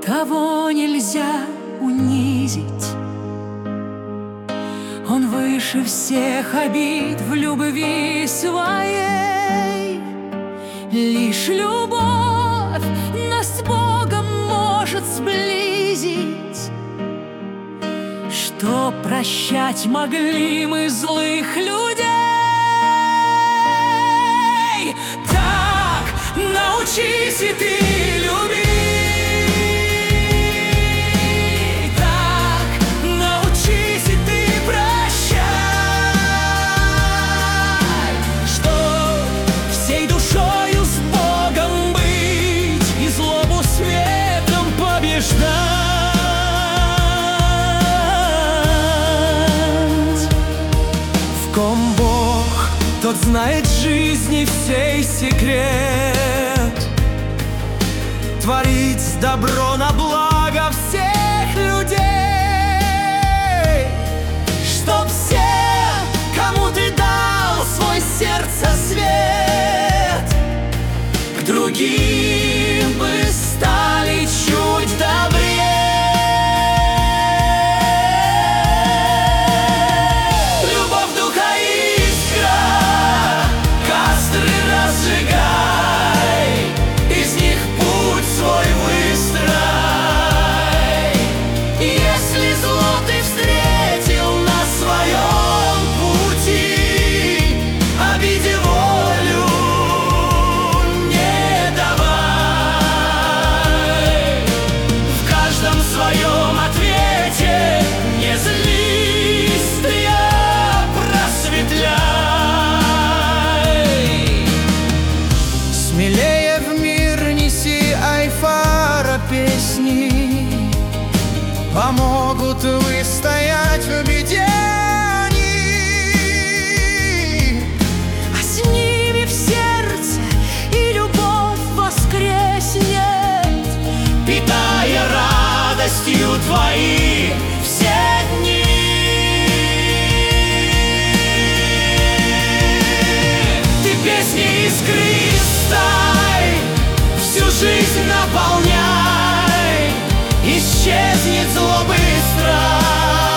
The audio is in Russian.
Того нельзя унизить. Он выше всех обид в любви своей. Лишь любовь нас с Богом может сблизить. Что прощать могли мы злых людей? Так научись и ты любить. В ком Бог, тот знает жизни всей секрет. Творить добро на благо всех людей. Чтоб все, кому ты дал свой сердце свет, к другим бы стали чуть добрее. Смелее в мир неси айфара песни, помогут выстоять в беде они. А с ними в сердце и любовь воскреснет, питая радостью твои все дни. Ты песней искристой всю жизнь наполняй, исчезнет зло быстро.